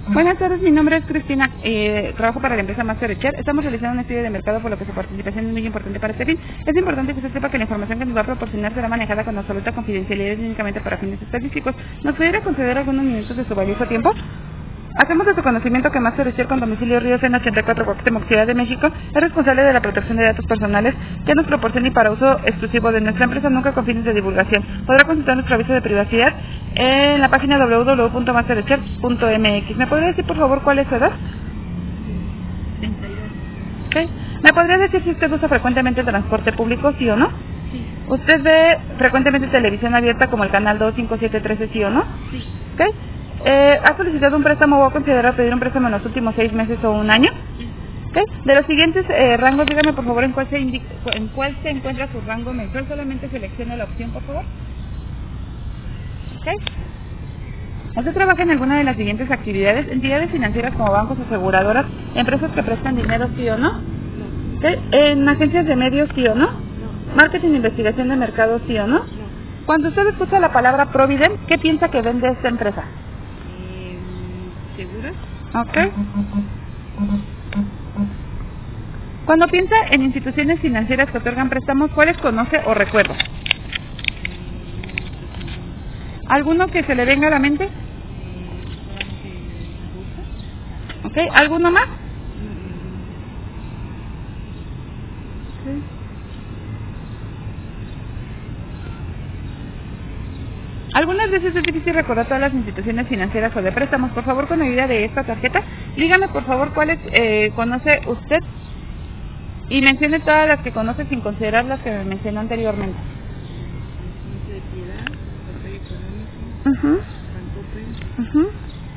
Buenas tardes, mi nombre es Cristina, trabajo para la empresa Masterchef. Estamos realizando un estudio de mercado, por lo que su participación es muy importante para este fin. Es importante que usted sepa que la información que nos va a proporcionar será manejada con absoluta confidencialidad y únicamente para fines estadísticos. ¿Nos pudiera conceder algunos minutos de su valioso tiempo? Hacemos de su conocimiento que Masterchef, con domicilio Ríos en 84 Cuauhtémoc, Ciudad de México, es responsable de la protección de datos personales que nos proporciona y para uso exclusivo de nuestra empresa, nunca con fines de divulgación. Podrá consultar nuestro aviso de privacidad en la página www.masterchef.mx. ¿Me podría decir, por favor, cuál es su edad? 32. Okay. ¿Me podría decir si usted usa frecuentemente el transporte público, sí o no? Sí. ¿Usted ve frecuentemente televisión abierta como el canal 2, 5, 7, 13, sí o no? Sí. Okay. ¿Ha solicitado un préstamo o ha considerado pedir un préstamo en los últimos 6 meses o un año? Sí. Okay. De los siguientes rangos, dígame por favor en cuál se encuentra su rango mensual. Solamente seleccione la opción, por favor. Okay. ¿Usted trabaja en alguna de las siguientes actividades? Entidades financieras como bancos, aseguradoras, empresas que prestan dinero, sí o no? No. Okay. ¿En agencias de medios, sí o no? No. ¿Marketing e investigación de mercado, sí o no? No. Cuando usted escucha la palabra Provident, ¿qué piensa que vende esta empresa? ¿Seguras? Okay. Cuando piensa en instituciones financieras que otorgan préstamos, ¿cuáles conoce o recuerda? ¿Alguno que se le venga a la mente? Okay. ¿Alguno más? Okay. Algunas veces es difícil recordar todas las instituciones financieras o de préstamos. Por favor, con ayuda de esta tarjeta, dígame por favor cuáles conoce usted y mencione todas las que conoce sin considerar las que me mencionó anteriormente. Centro de Piedad, Apoyo Económico, Uh-huh. Bancoppel, Uh-huh.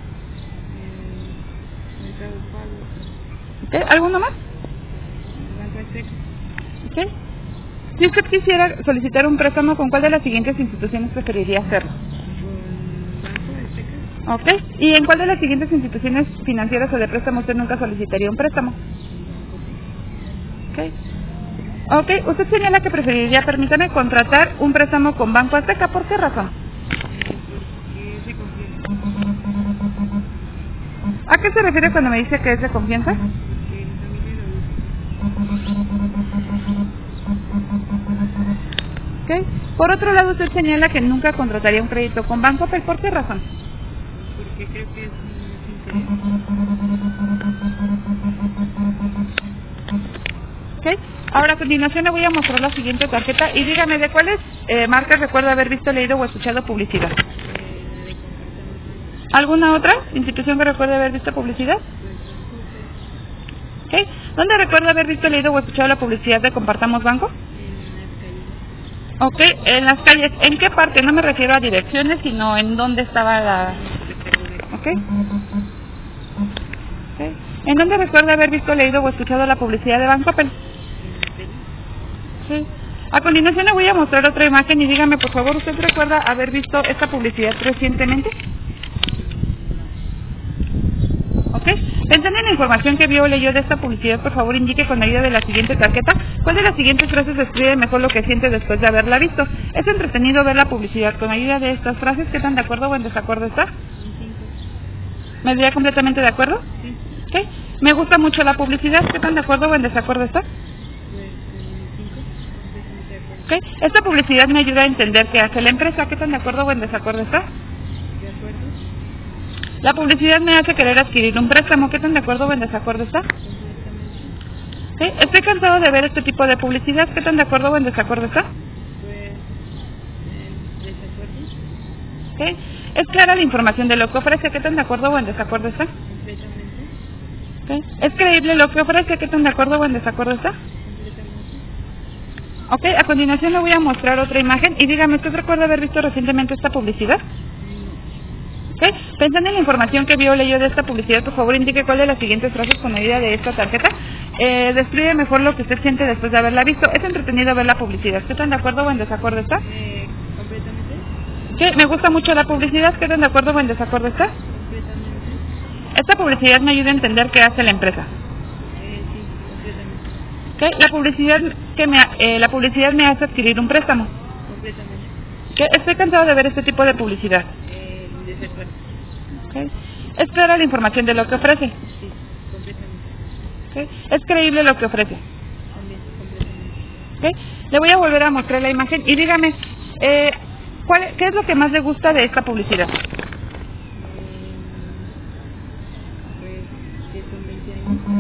Mercado Pago, Okay. ¿Alguno más? Banco Azteca. Okay. Si usted quisiera solicitar un préstamo, ¿con cuál de las siguientes instituciones preferiría hacerlo? Con Banco Azteca. Okay. ¿Y en cuál de las siguientes instituciones financieras o de préstamo usted nunca solicitaría un préstamo? Okay. Okay. Usted señala que preferiría, permítame, contratar un préstamo con Banco Azteca. ¿Por qué razón? Porque es de confianza. ¿A qué se refiere cuando me dice que es de confianza? Porque mi familia lo usa. Okay. Por otro lado, usted señala que nunca contrataría un crédito con Banco, ¿pero por qué razón? Porque creo que es un interés. Okay. Ahora, a continuación le voy a mostrar la siguiente tarjeta y dígame de cuáles marcas recuerda haber visto, leído o escuchado publicidad. La de comportamiento. ¿Alguna otra institución que recuerde haber visto publicidad? Okay. ¿Dónde recuerda haber visto, leído o escuchado la publicidad de Compartamos Banco? En las calles. Ok, en las calles. ¿En qué parte? No me refiero a direcciones, sino en dónde estaba la... Ok. Okay. ¿En dónde recuerda haber visto, leído o escuchado la publicidad de Bancoppel? Sí. A continuación le voy a mostrar otra imagen y dígame por favor, ¿usted recuerda haber visto esta publicidad recientemente? Ok. Pensando en la información que vio o leyó de esta publicidad, por favor indique con ayuda de la siguiente tarjeta cuál de las siguientes frases describe mejor lo que siente después de haberla visto. Es entretenido ver la publicidad. Con ayuda de estas frases, ¿qué tan de acuerdo o en desacuerdo está? ¿Me diría completamente de acuerdo? Sí. Ok. Me gusta mucho la publicidad. ¿Qué tan de acuerdo o en desacuerdo está? Pues 5. Completamente de acuerdo. Ok. Esta publicidad me ayuda a entender qué hace la empresa. ¿Qué tan de acuerdo o en desacuerdo está? ¿De acuerdo? La publicidad me hace querer adquirir un préstamo. ¿Qué tan de acuerdo o en desacuerdo está? Completamente. Okay. Estoy cansado de ver este tipo de publicidad. ¿Qué tan de acuerdo o en desacuerdo está? Pues desacuerdo. Okay. Es clara la información de lo que ofrece. ¿Qué tan de acuerdo o en desacuerdo está? Completamente. Okay. Es creíble lo que ofrece. ¿Qué tan de acuerdo o en desacuerdo está? Completamente. Ok, a continuación le voy a mostrar otra imagen y dígame, ¿usted recuerda haber visto recientemente esta publicidad? Okay. Pensando en la información que vio o leyó de esta publicidad, por favor indique cuál de las siguientes frases con ayuda de esta tarjeta describe mejor lo que usted siente después de haberla visto. Es entretenido ver la publicidad. ¿Qué tan de acuerdo o en desacuerdo está? Completamente. Okay. Me gusta mucho la publicidad. ¿Qué tan de acuerdo o en desacuerdo está? Completamente. Esta publicidad me ayuda a entender qué hace la empresa. Sí, completamente. Okay. La publicidad me hace adquirir un préstamo. Completamente. Okay. Estoy cansado de ver este tipo de publicidad. Desacuerdo. Okay. ¿Es clara la información de lo que ofrece? Sí, completamente. ¿Ok? ¿Es creíble lo que ofrece? También, completamente. ¿Ok? Le voy a volver a mostrar la imagen y dígame, ¿qué es lo que más le gusta de esta publicidad? Pues que son 20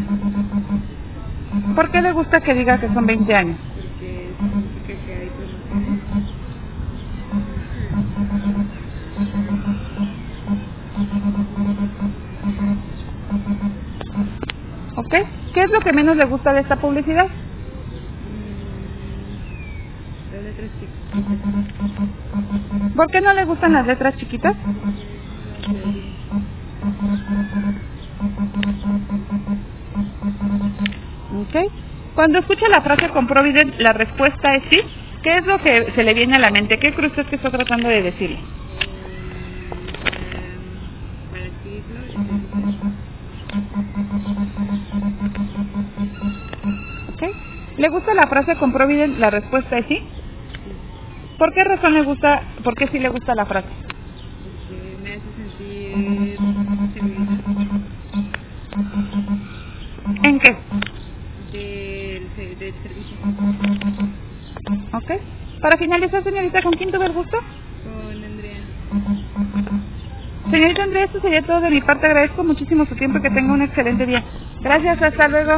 años, ¿Por qué le gusta que diga que son 20 años? porque significa que hay promociones. ¿Ok? ¿Qué es lo que menos le gusta de esta publicidad? Las letras chicas. ¿Por qué no le gustan las letras chiquitas? ¿Ok? Cuando escucha la frase con Provident, la respuesta es sí. ¿Qué es lo que se le viene a la mente? ¿Qué cree usted que está tratando de decirle? Para adquirirlo, ¿Ok? ¿Le gusta la frase con Provident? La respuesta es sí. ¿Por qué razón le gusta, por qué sí le gusta la frase? porque me hace sentir seguridad ¿En qué? del servicio. ¿Ok? Para finalizar, señorita, ¿con quién tuve el gusto? Con Andrea. Señorita Andrea, esto sería todo de mi parte. Agradezco muchísimo su tiempo y que tenga un excelente día. Gracias, hasta luego.